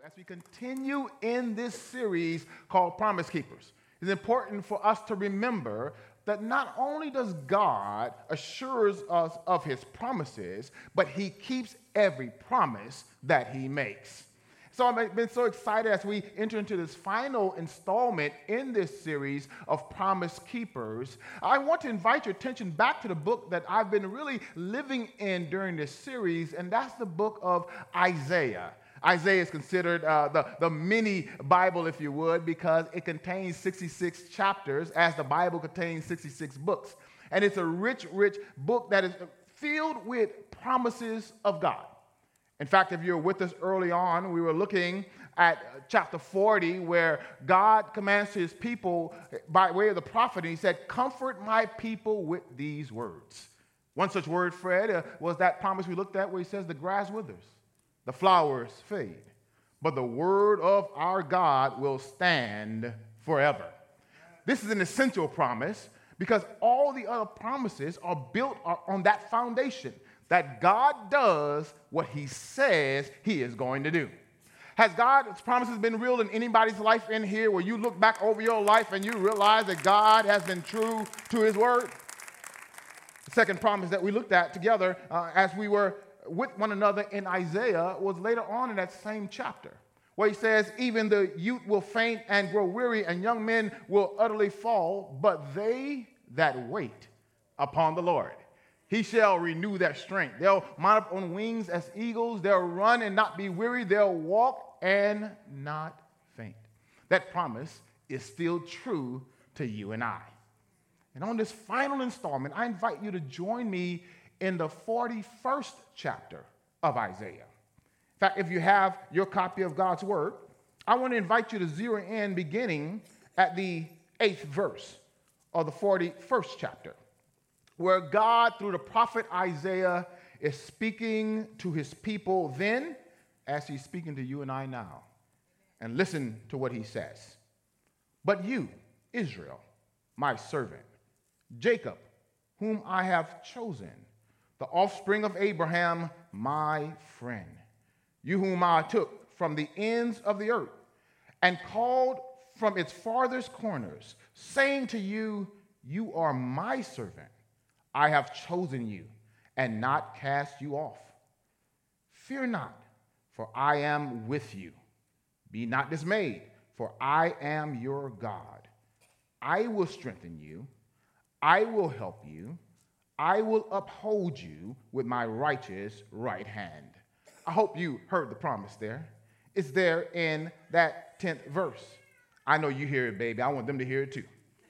as we continue in this series called Promise Keepers. It's important for us to remember that not only does God assures us of his promises, but he keeps every promise that he makes. So I've been so excited as we enter into this final installment in this series of Promise Keepers. I want to invite your attention back to the book that I've been really living in during this series, and that's the book of Isaiah. Isaiah is considered the mini Bible, if you would, because it contains 66 chapters, as the Bible contains 66 books. And it's a rich, rich book that is filled with promises of God. In fact, if you're with us early on, we were looking at chapter 40, where God commands his people by way of the prophet, and he said, "Comfort my people with these words." One such word, Fred, was that promise we looked at where he says, "The grass withers, the flowers fade, but the word of our God will stand forever." This is an essential promise because all the other promises are built on that foundation, that God does what he says he is going to do. Has God's promises been real in anybody's life in here where you look back over your life and you realize that God has been true to his word? The second promise that we looked at together as we were with one another in Isaiah was later on in that same chapter, where he says, "Even the youth will faint and grow weary, and young men will utterly fall, but they that wait upon the Lord, he shall renew their strength. They'll mount up on wings as eagles. They'll run and not be weary. They'll walk and not faint." That promise is still true to you and I. And on this final installment, I invite you to join me in the 41st chapter of Isaiah. In fact, if you have your copy of God's Word, I want to invite you to zero in beginning at the 8th verse of the 41st chapter, where God, through the prophet Isaiah, is speaking to his people then as he's speaking to you and I now. And listen to what he says. "But you, Israel, my servant, Jacob, whom I have chosen, the offspring of Abraham, my friend, you whom I took from the ends of the earth and called from its farthest corners, saying to you, you are my servant. I have chosen you and not cast you off. Fear not, for I am with you. Be not dismayed, for I am your God. I will strengthen you. I will help you. I will uphold you with my righteous right hand." I hope you heard the promise there. It's there in that 10th verse. I know you hear it, baby. I want them to hear it too.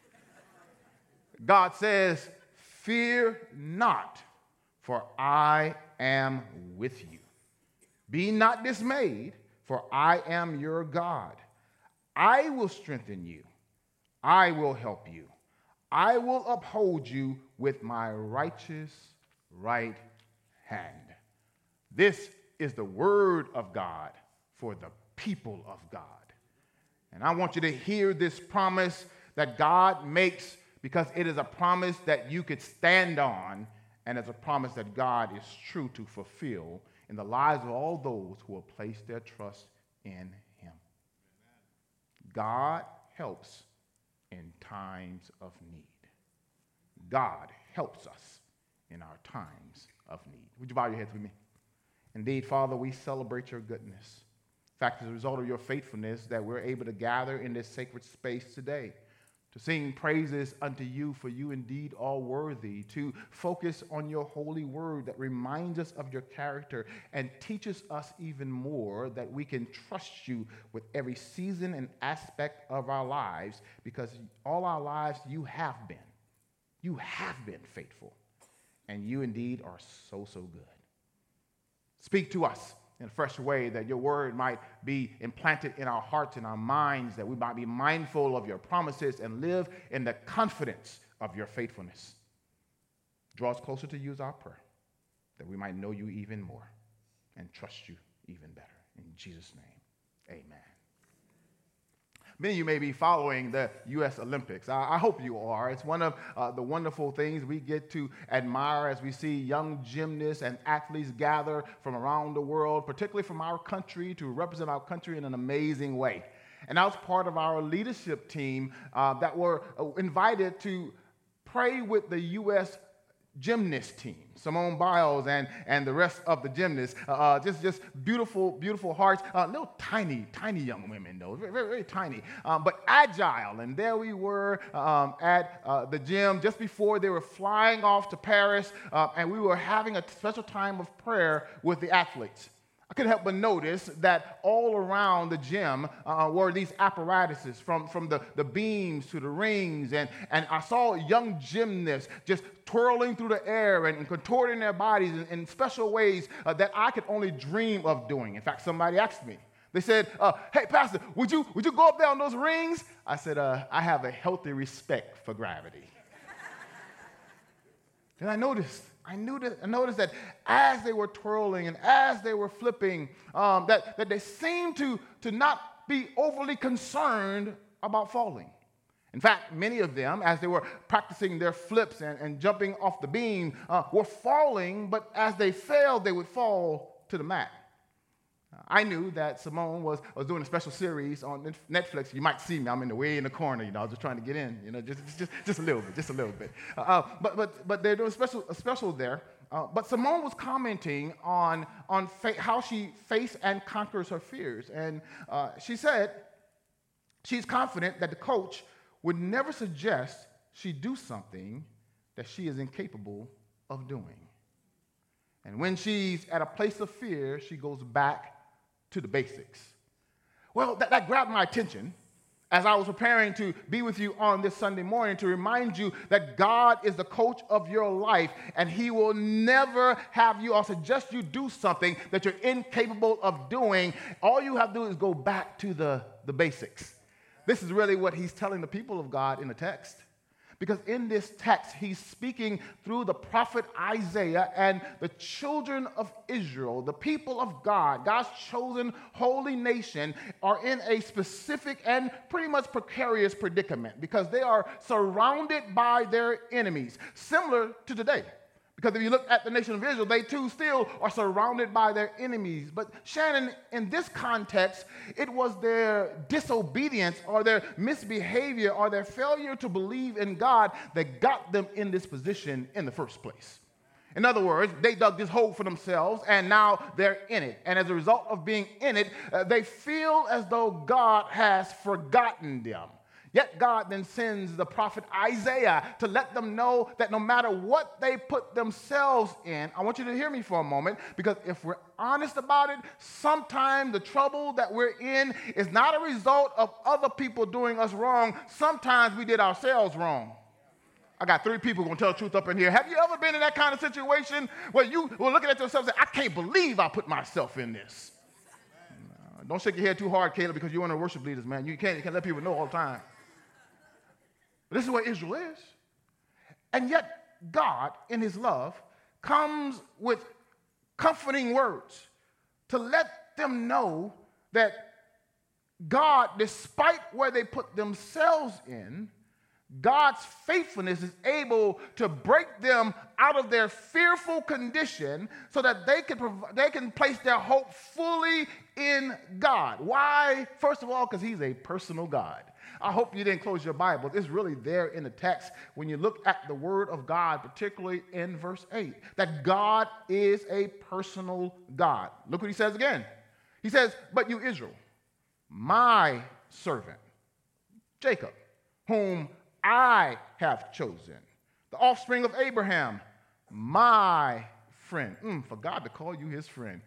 God says, "Fear not, for I am with you. Be not dismayed, for I am your God. I will strengthen you. I will help you. I will uphold you with my righteous right hand." This is the word of God for the people of God. And I want you to hear this promise that God makes, because it is a promise that you could stand on, and it's a promise that God is true to fulfill in the lives of all those who will place their trust in him. God helps in times of need. God helps us in our times of need. Would you bow your heads with me? Indeed, Father, we celebrate your goodness. In fact, as a result of your faithfulness, that we're able to gather in this sacred space today to sing praises unto you, for you indeed are worthy, to focus on your holy word that reminds us of your character and teaches us even more that we can trust you with every season and aspect of our lives, because all our lives you have been. You have been faithful, and you indeed are so, so good. Speak to us in a fresh way, that your word might be implanted in our hearts and our minds, that we might be mindful of your promises and live in the confidence of your faithfulness. Draw us closer to you is our prayer, that we might know you even more and trust you even better. In Jesus' name, amen. Many of you may be following the U.S. Olympics. I hope you are. It's one of the wonderful things we get to admire as we see young gymnasts and athletes gather from around the world, particularly from our country, to represent our country in an amazing way. And I was part of our leadership team that were invited to pray with the U.S. gymnast team, Simone Biles and the rest of the gymnasts, just beautiful, beautiful hearts, little tiny young women, though, very, very, very tiny, but agile. And there we were at the gym just before they were flying off to Paris, and we were having a special time of prayer with the athletes. I couldn't help but notice that all around the gym were these apparatuses, from the beams to the rings, and I saw young gymnasts just twirling through the air and contorting their bodies in special ways that I could only dream of doing. In fact, somebody asked me. They said, "Hey, Pastor, would you go up there on those rings?" I said, "I have a healthy respect for gravity." And I noticed that as they were twirling and as they were flipping, that they seemed to not be overly concerned about falling. In fact, many of them, as they were practicing their flips and jumping off the beam, were falling, but as they fell, they would fall to the mat. I knew that Simone was doing a special series on Netflix. You might see me. I'm way in the corner, I was just trying to get in, just a little bit. But they're doing a special there. But Simone was commenting on how she faced and conquers her fears. And she said she's confident that the coach would never suggest she do something that she is incapable of doing. And when she's at a place of fear, she goes back to the basics. Well, that grabbed my attention as I was preparing to be with you on this Sunday morning to remind you that God is the coach of your life, and he will never have you or suggest you do something that you're incapable of doing. All you have to do is go back to the basics. This is really what he's telling the people of God in the text. Because in this text, he's speaking through the prophet Isaiah, and the children of Israel, the people of God, God's chosen holy nation, are in a specific and pretty much precarious predicament because they are surrounded by their enemies, similar to today. Because if you look at the nation of Israel, they too still are surrounded by their enemies. But Shannon, in this context, it was their disobedience or their misbehavior or their failure to believe in God that got them in this position in the first place. In other words, they dug this hole for themselves, and now they're in it. And as a result of being in it, they feel as though God has forgotten them. Yet God then sends the prophet Isaiah to let them know that no matter what they put themselves in, I want you to hear me for a moment, because if we're honest about it, sometimes the trouble that we're in is not a result of other people doing us wrong. Sometimes we did ourselves wrong. I got 3 people going to tell the truth up in here. Have you ever been in that kind of situation where you were looking at yourself and say, I can't believe I put myself in this? Don't shake your head too hard, Caleb, because you're one of the worship leaders, man. You can't let people know all the time. This is where Israel is. And yet, God, in his love, comes with comforting words to let them know that God, despite where they put themselves in, God's faithfulness is able to break them out of their fearful condition so that they can place their hope fully in God. Why? First of all, because he's a personal God. I hope you didn't close your Bible. It's really there in the text when you look at the word of God, particularly in verse 8, that God is a personal God. Look what he says again. He says, but you, Israel, my servant, Jacob, whom I have chosen, the offspring of Abraham, my friend. For God to call you his friend.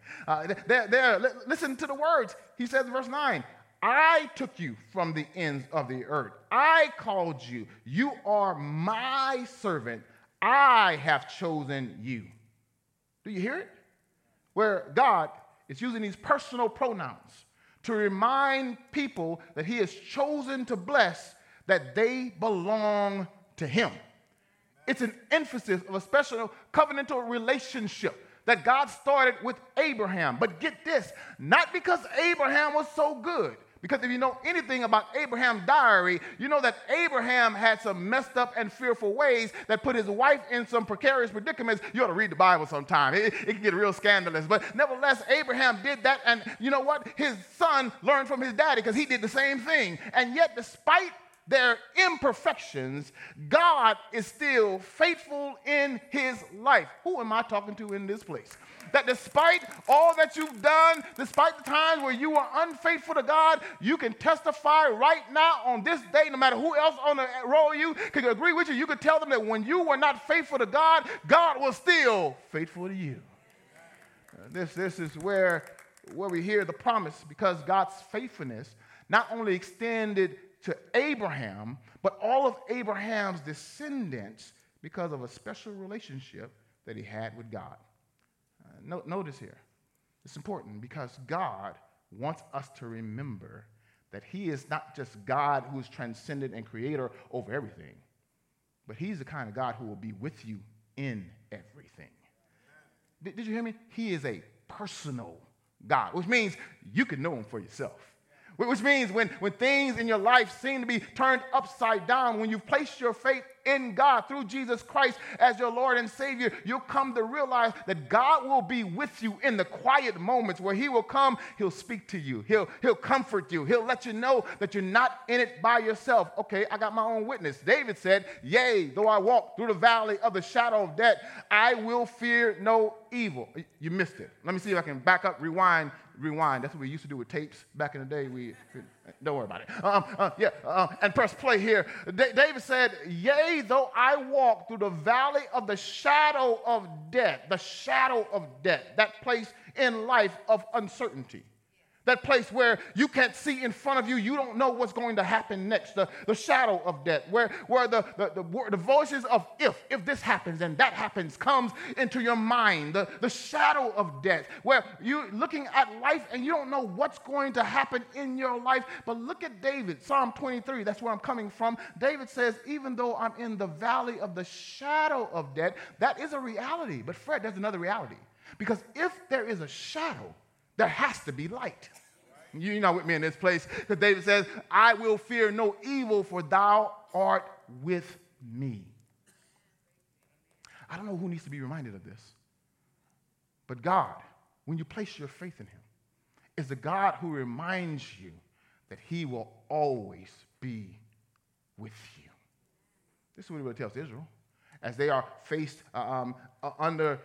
Listen to the words. He says in verse 9, I took you from the ends of the earth. I called you. You are my servant. I have chosen you. Do you hear it? Where God is using these personal pronouns to remind people that he has chosen to bless, that they belong to him. It's an emphasis of a special covenantal relationship that God started with Abraham. But get this, not because Abraham was so good, Because if you know anything about Abraham's diary, you know that Abraham had some messed up and fearful ways that put his wife in some precarious predicaments. You ought to read the Bible sometime. It can get real scandalous. But nevertheless, Abraham did that, and you know what? His son learned from his daddy because he did the same thing. And yet, despite their imperfections, God is still faithful in his life. Who am I talking to in this place? That despite all that you've done, despite the times where you were unfaithful to God, you can testify right now on this day, no matter who else on the row you can agree with you, you could tell them that when you were not faithful to God, God was still faithful to you. This is where we hear the promise, because God's faithfulness not only extended to Abraham, but all of Abraham's descendants because of a special relationship that he had with God. Notice here, it's important because God wants us to remember that he is not just God who is transcendent and creator over everything, but he's the kind of God who will be with you in everything. Did you hear me? He is a personal God, which means you can know him for yourself. Which means when things in your life seem to be turned upside down, when you've placed your faith in God through Jesus Christ as your Lord and Savior, you'll come to realize that God will be with you in the quiet moments where he will come, he'll speak to you, he'll comfort you, he'll let you know that you're not in it by yourself. Okay, I got my own witness. David said, yea, though I walk through the valley of the shadow of death, I will fear no evil. You missed it. Let me see if I can back up, rewind. That's what we used to do with tapes back in the day. Don't worry about it. And press play here. David said, yea, though I walk through the valley of the shadow of death, that place in life of uncertainty. That place where you can't see in front of you, you don't know what's going to happen next. The shadow of death, where the voices of if this happens and that happens comes into your mind. The shadow of death, where you're looking at life and you don't know what's going to happen in your life. But look at David, Psalm 23, that's where I'm coming from. David says, even though I'm in the valley of the shadow of death, that is a reality. But Fred, there's another reality. Because if there is a shadow, there has to be light. You're not with me in this place, because David says, I will fear no evil, for thou art with me. I don't know who needs to be reminded of this, but God, when you place your faith in him, is the God who reminds you that he will always be with you. This is what he tells Israel as they are faced under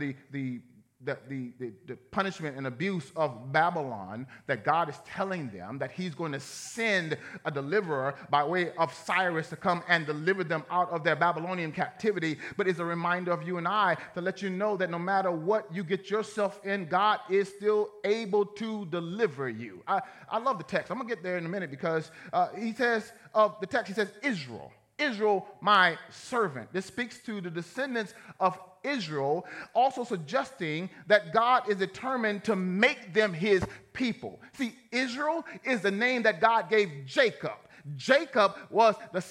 the punishment and abuse of Babylon, that God is telling them that he's going to send a deliverer by way of Cyrus to come and deliver them out of their Babylonian captivity. But it's a reminder of you and I to let you know that no matter what you get yourself in, God is still able to deliver you. I love the text. I'm going to get there in a minute, because he says of the text, he says, Israel, my servant. This speaks to the descendants of Israel, also suggesting that God is determined to make them his people. See, Israel is the name that God gave Jacob. Jacob was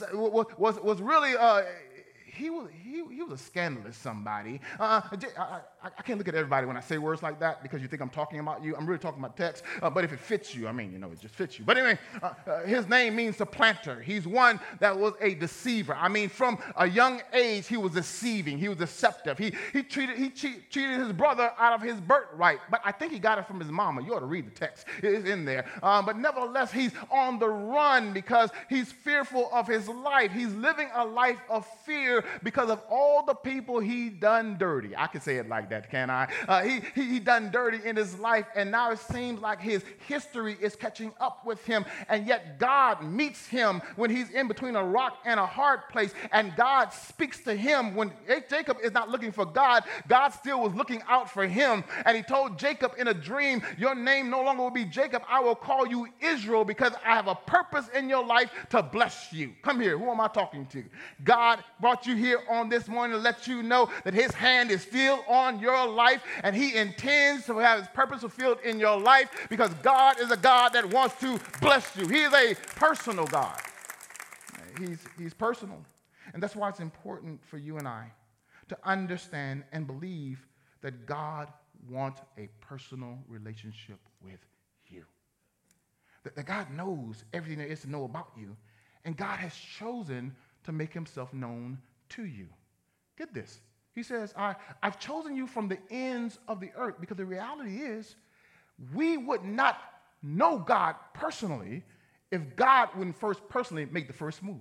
really he was a scandalous somebody. I can't look at everybody when I say words like that, because you think I'm talking about you. I'm really talking about text. But if it fits you, it just fits you. But anyway, his name means supplanter. He's one that was a deceiver. From a young age, he was deceiving. He was deceptive. He cheated his brother out of his birthright. But I think he got it from his mama. You ought to read the text. It's in there. But nevertheless, he's on the run because he's fearful of his life. He's living a life of fear because of all the people he done dirty. I can say it like that, can I? He done dirty in his life, and now it seems like his history is catching up with him, and yet God meets him when he's in between a rock and a hard place, and God speaks to him. When Jacob is not looking for God, God still was looking out for him, and he told Jacob in a dream, your name no longer will be Jacob, I will call you Israel, because I have a purpose in your life to bless you. Come here, who am I talking to? God brought you here on this morning to let you know that his hand is still on your life, and he intends to have his purpose fulfilled in your life, because God is a God that wants to bless you. He is a personal God. He's personal. And that's why it's important for you and I to understand and believe that God wants a personal relationship with you. That God knows everything there is to know about you, and God has chosen to make himself known to you. Get this. He says, I've chosen you from the ends of the earth, because the reality is we would not know God personally if God wouldn't first personally make the first move.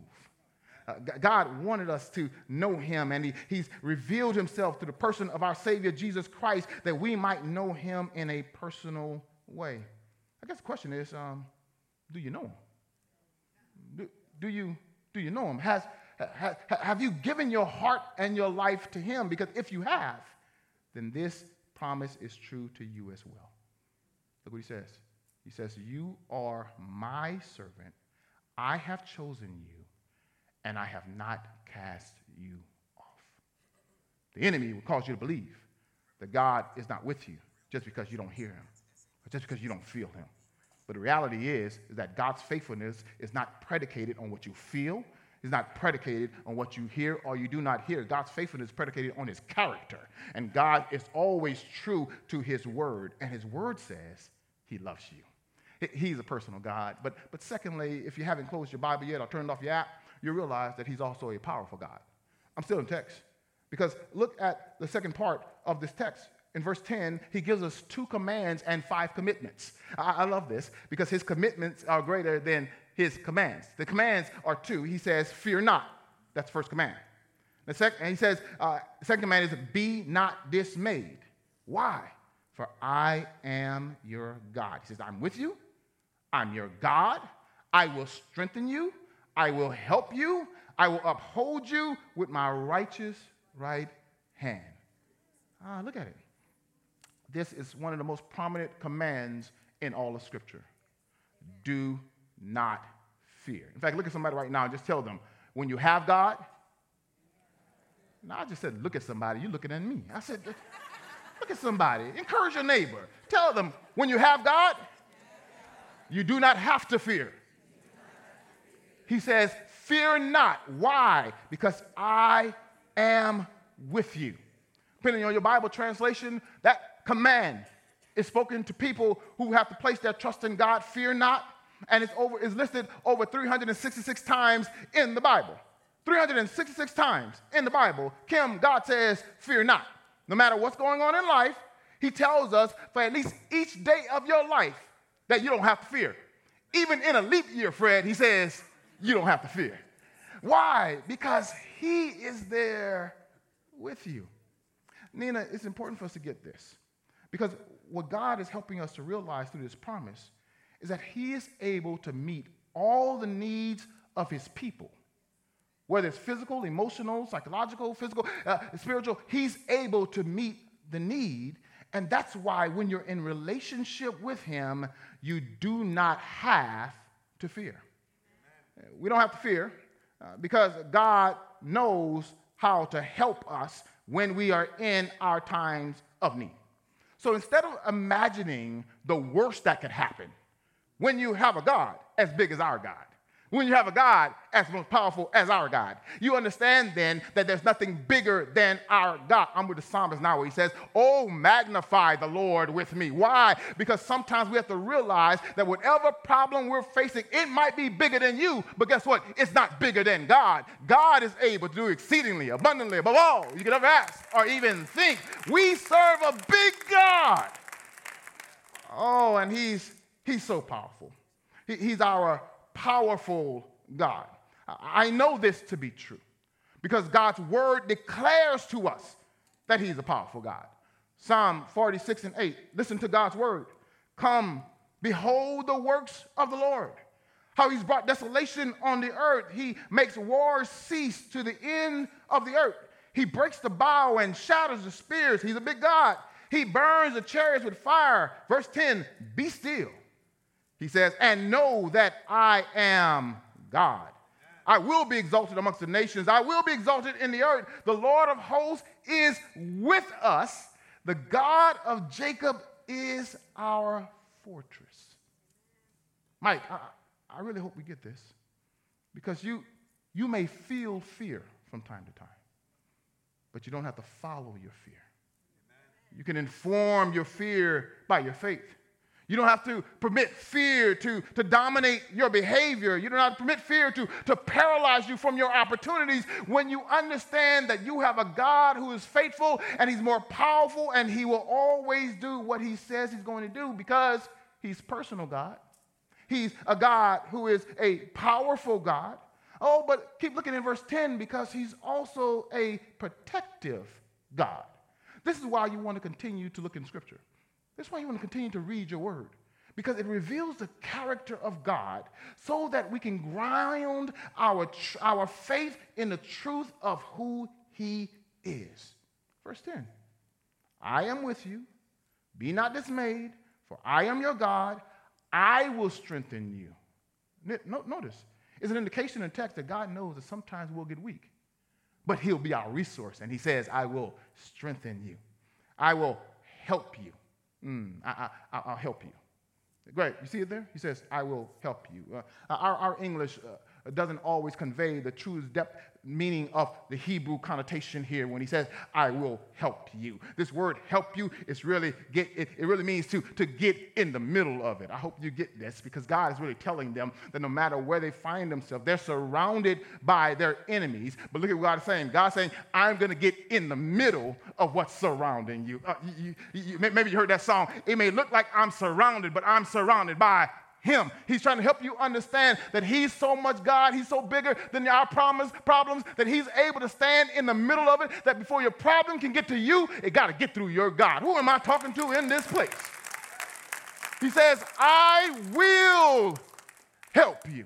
God wanted us to know him, and he's revealed himself through the person of our Savior, Jesus Christ, that we might know him in a personal way. I guess the question is, do you know him? Do you know him? Have you given your heart and your life to him? Because if you have, then this promise is true to you as well. Look what he says. He says, you are my servant. I have chosen you, and I have not cast you off. The enemy will cause you to believe that God is not with you just because you don't hear him, or just because you don't feel him. But the reality is that God's faithfulness is not predicated on what you feel. It's not predicated on what you hear or you do not hear. God's faithfulness is predicated on his character. And God is always true to his word. And his word says he loves you. He's a personal God. But secondly, if you haven't closed your Bible yet or turned off your app, you realize that he's also a powerful God. I'm still in text. Because look at the second part of this text. In verse 10, he gives us 2 commands and 5 commitments. I love this because his commitments are greater than his commands. The commands are 2. He says, fear not. That's the first command. And he says, the second command is, be not dismayed. Why? For I am your God. He says, I'm with you. I'm your God. I will strengthen you. I will help you. I will uphold you with my righteous right hand. Look at it. This is one of the most prominent commands in all of Scripture. Do not fear. In fact, look at somebody right now and just tell them, when you have God, no, I just said, look at somebody. You're looking at me. I said, look at somebody. Encourage your neighbor. Tell them, when you have God, you do not have to fear. He says, fear not. Why? Because I am with you. Depending on your Bible translation, that command is spoken to people who have to place their trust in God. Fear not. And it's listed over 366 times in the Bible. 366 times in the Bible, God says, fear not. No matter what's going on in life, he tells us for at least each day of your life that you don't have to fear. Even in a leap year, Fred, he says, you don't have to fear. Why? Because he is there with you. Nina, it's important for us to get this. Because what God is helping us to realize through this promise is that he is able to meet all the needs of his people. Whether it's physical, emotional, psychological, physical, spiritual, he's able to meet the need. And that's why when you're in relationship with him, you do not have to fear. We don't have to fear because God knows how to help us when we are in our times of need. So instead of imagining the worst that could happen, when you have a God as big as our God, when you have a God as most powerful as our God, you understand then that there's nothing bigger than our God. I'm with the psalmist now where he says, oh, magnify the Lord with me. Why? Because sometimes we have to realize that whatever problem we're facing, it might be bigger than you, but guess what? It's not bigger than God. God is able to do exceedingly, abundantly, above all you could ever ask or even think. We serve a big God. Oh, and he's so powerful. He's our powerful God. I know this to be true because God's word declares to us that he's a powerful God. Psalm 46:8, listen to God's word. Come, behold the works of the Lord, how he's brought desolation on the earth. He makes wars cease to the end of the earth. He breaks the bow and shatters the spears. He's a big God. He burns the chariots with fire. Verse 10, be still. He says, and know that I am God. I will be exalted amongst the nations. I will be exalted in the earth. The Lord of hosts is with us. The God of Jacob is our fortress. Mike, I really hope we get this because you may feel fear from time to time, but you don't have to follow your fear. You can inform your fear by your faith. You don't have to permit fear to dominate your behavior. You don't have to permit fear to paralyze you from your opportunities when you understand that you have a God who is faithful and he's more powerful and he will always do what he says he's going to do because he's personal God. He's a God who is a powerful God. Oh, but keep looking in verse 10 because he's also a protective God. This is why you want to continue to look in Scripture. This is why you want to continue to read your word, because it reveals the character of God so that we can ground our faith in the truth of who he is. Verse 10, I am with you. Be not dismayed, for I am your God. I will strengthen you. Notice, it's an indication in the text that God knows that sometimes we'll get weak, but he'll be our resource. And he says, I will strengthen you. I will help you. I'll help you. Great. You see it there? He says, I will help you. Our English doesn't always convey the true depth meaning of the Hebrew connotation here when he says, I will help you. This word help you is really it really means to get in the middle of it. I hope you get this, because God is really telling them that no matter where they find themselves, they're surrounded by their enemies. But look at what God is saying. God's saying, I'm going to get in the middle of what's surrounding you. Maybe you heard that song. It may look like I'm surrounded, but I'm surrounded by him. He's trying to help you understand that he's so much God, he's so bigger than our problems, that he's able to stand in the middle of it, that before your problem can get to you, it got to get through your God. Who am I talking to in this place? He says, I will help you.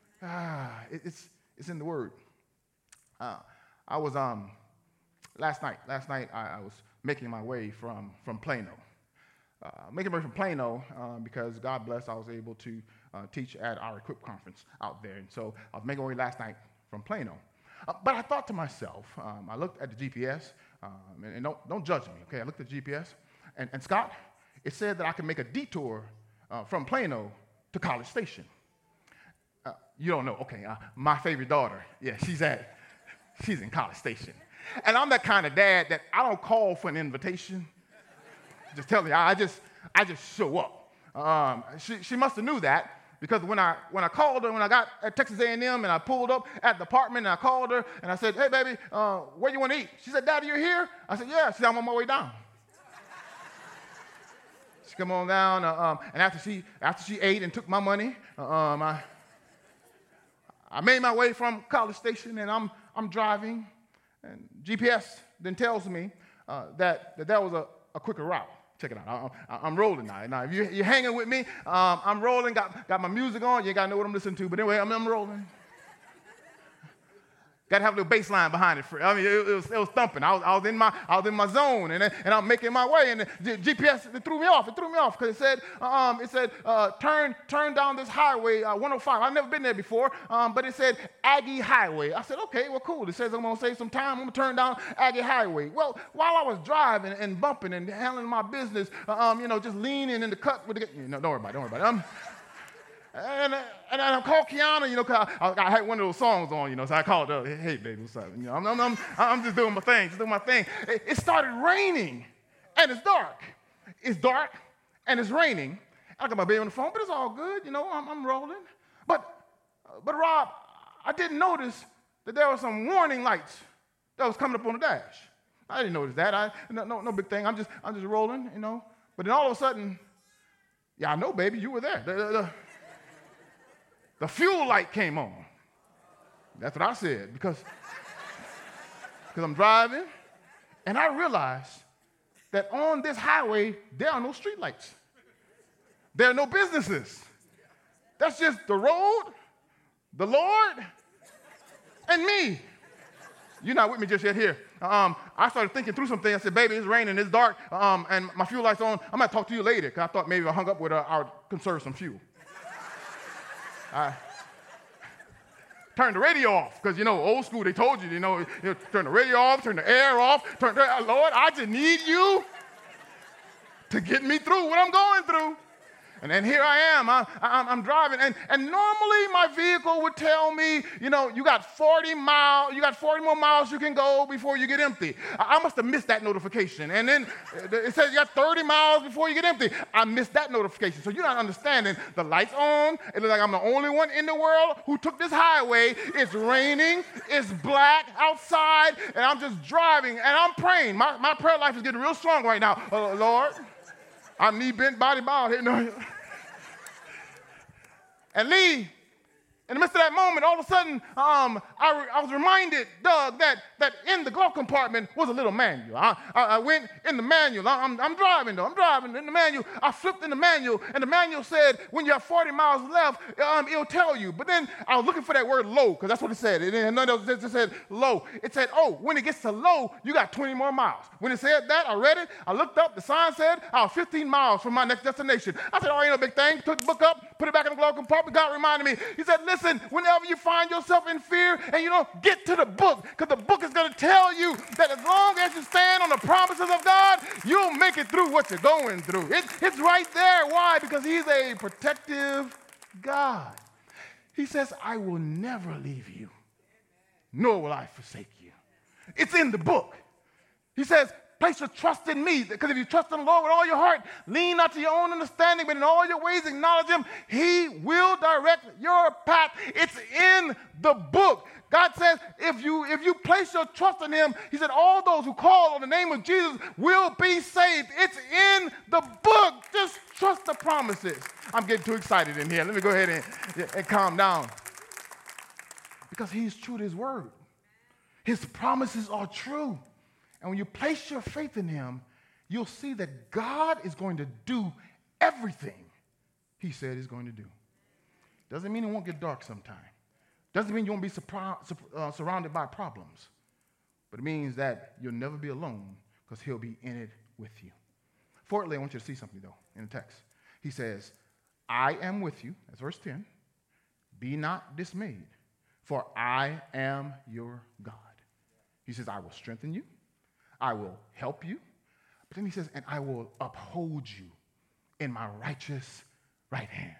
It's in the word. I was, last night I was making my way from Plano. Making my way from Plano because, God bless, I was able to teach at our Equip conference out there. And so I was making my way last night from Plano. But I thought to myself, I looked at the GPS, and don't judge me, okay? I looked at the GPS, and Scott, it said that I could make a detour from Plano to College Station. You don't know, okay, my favorite daughter, yeah, she's in College Station. And I'm that kind of dad that I don't call for an invitation. Just tell me, I just show up. She must have knew that, because when I called her, when I got at Texas A&M and I pulled up at the apartment and I called her and I said, hey, baby, where you want to eat? She said, Daddy, you're here? I said, yeah. She said, I'm on my way down. She come on down, and after she ate and took my money, I made my way from College Station, and I'm driving, and GPS then tells me that was a quicker route. Check it out. I'm rolling now. Now, if you're hanging with me, I'm rolling. Got my music on. You got to know what I'm listening to. But anyway, I'm rolling. Got to have a little bass line behind it. I mean, it was thumping. I was in my zone, and I'm making my way. And the GPS threw me off. It threw me off because it said turn down this highway 105. I've never been there before, but it said Aggie Highway. I said, okay, well, cool. It says I'm going to save some time. I'm going to turn down Aggie Highway. Well, while I was driving and bumping and handling my business, just leaning in the cut with the, don't worry about it. And I called Kiana, cause I had one of those songs on, so I called her, hey, baby, what's up? I'm just doing my thing, It started raining, and it's dark. It's dark, and it's raining. I got my baby on the phone, but it's all good, I'm rolling. But Rob, I didn't notice that there were some warning lights that was coming up on the dash. I didn't notice that. No big thing. I'm just rolling, But then all of a sudden, yeah, I know, baby, you were there. The fuel light came on. That's what I said, because I'm driving, and I realized that on this highway, there are no street lights. There are no businesses. That's just the road, the Lord, and me. You're not with me just yet here. I started thinking through some things. I said, baby, it's raining, it's dark, and my fuel light's on. I'm going to talk to you later, because I thought maybe if I hung up with her, I would conserve some fuel. I turned the radio off because, old school, they told you, turn the radio off, turn the air off, Lord, I just need you to get me through what I'm going through. And then here I am, I'm driving, and normally my vehicle would tell me, you got 40 more miles you can go before you get empty. I must have missed that notification. And then it says you got 30 miles before you get empty. I missed that notification. So you're not understanding. The light's on. It looks like I'm the only one in the world who took this highway. It's raining. It's black outside, and I'm just driving, and I'm praying. My prayer life is getting real strong right now. Lord, I'm knee bent, body bowed. And Lee, in the midst of that moment, all of a sudden, I was reminded, Doug, that in the glove compartment was a little manual. I went in the manual. I'm driving in the manual. I flipped in the manual, and the manual said, when you have 40 miles left, it'll tell you. But then I was looking for that word low, because that's what it said. It said low. It said, when it gets to low, you got 20 more miles. When it said that, I read it. I looked up. The sign said I was 15 miles from my next destination. I said, ain't no big thing. Took the book up, put it back in the glove compartment. God reminded me. He said, listen, whenever you find yourself in fear and you don't get to the book, because the book is going to tell you that as long as you stand on the promises of God, you'll make it through what you're going through. It's right there. Why? Because he's a protective God. He says, I will never leave you, nor will I forsake you. It's in the book. He says, place your trust in me, because if you trust in the Lord with all your heart, lean not to your own understanding, but in all your ways acknowledge him, he will direct your path. It's in the book. God says, if you place your trust in him, he said, all those who call on the name of Jesus will be saved. It's in the book. Just trust the promises. I'm getting too excited in here. Let me go ahead and calm down. Because he's true to his word. His promises are true. And when you place your faith in him, you'll see that God is going to do everything he said he's going to do. Doesn't mean it won't get dark sometime. Doesn't mean you won't be surrounded by problems. But it means that you'll never be alone because he'll be in it with you. Fourthly, I want you to see something, though, in the text. He says, I am with you. That's verse 10. Be not dismayed, for I am your God. He says, I will strengthen you. I will help you. But then he says, and I will uphold you in my righteous right hand.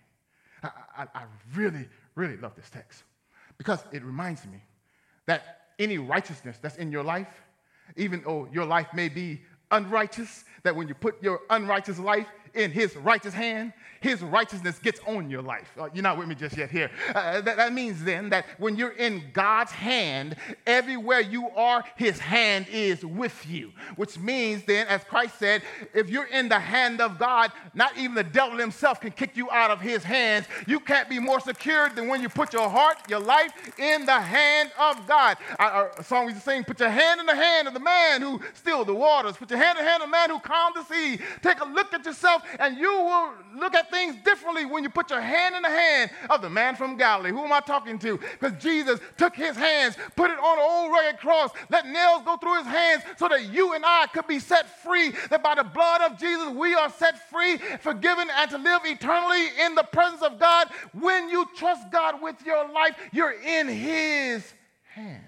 I really, really love this text because it reminds me that any righteousness that's in your life, even though your life may be unrighteous, that when you put your unrighteous life in his righteous hand, his righteousness gets on your life. You're not with me just yet here. That means then that when you're in God's hand, everywhere you are, his hand is with you. Which means then, as Christ said, if you're in the hand of God, not even the devil himself can kick you out of his hands. You can't be more secure than when you put your heart, your life in the hand of God. A song we used to sing, put your hand in the hand of the man who stilled the waters. Put your hand in the hand of the man who calmed the sea. Take a look at yourself and you will look at things differently when you put your hand in the hand of the man from Galilee. Who am I talking to? Because Jesus took his hands, put it on an old rugged cross, let nails go through his hands so that you and I could be set free, that by the blood of Jesus we are set free, forgiven, and to live eternally in the presence of God. When you trust God with your life, you're in his hands.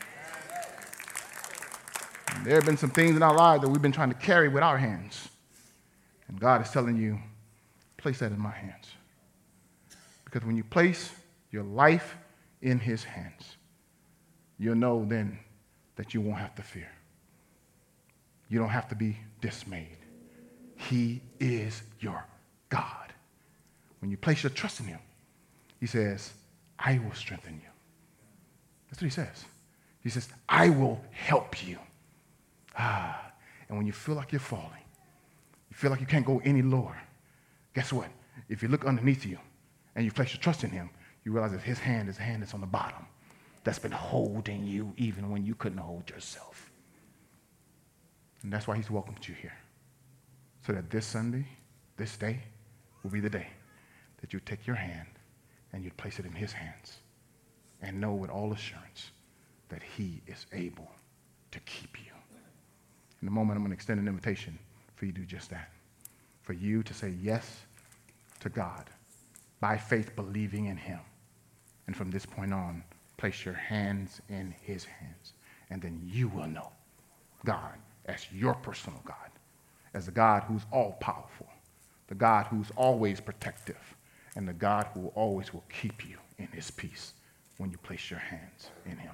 And there have been some things in our lives that we've been trying to carry with our hands. And God is telling you, place that in my hands. Because when you place your life in his hands, you'll know then that you won't have to fear. You don't have to be dismayed. He is your God. When you place your trust in him, he says, I will strengthen you. That's what he says. He says, I will help you. And when you feel like you're falling, you feel like you can't go any lower, guess what? If you look underneath you and you place your trust in him, you realize that his hand is on the bottom that's been holding you even when you couldn't hold yourself. And that's why he's welcomed you here. So that this Sunday, this day, will be the day that you take your hand and you place it in his hands and know with all assurance that he is able to keep you. In a moment, I'm going to extend an invitation for you to do just that. For you to say yes to God by faith, believing in him. And from this point on, place your hands in his hands. And then you will know God as your personal God, as a God who's all-powerful, the God who's always protective, and the God who always will keep you in his peace when you place your hands in him.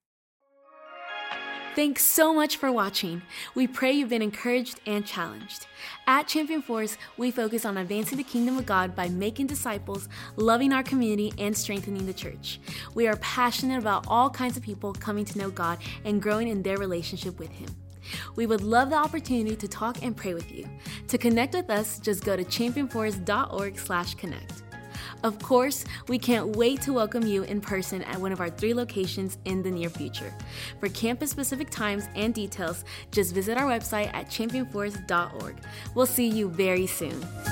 Thanks so much for watching. We pray you've been encouraged and challenged. At Champion Force, we focus on advancing the kingdom of God by making disciples, loving our community, and strengthening the church. We are passionate about all kinds of people coming to know God and growing in their relationship with him. We would love the opportunity to talk and pray with you. To connect with us, just go to championforce.org/connect. Of course, we can't wait to welcome you in person at one of our 3 locations in the near future. For campus-specific times and details, just visit our website at championforce.org. We'll see you very soon.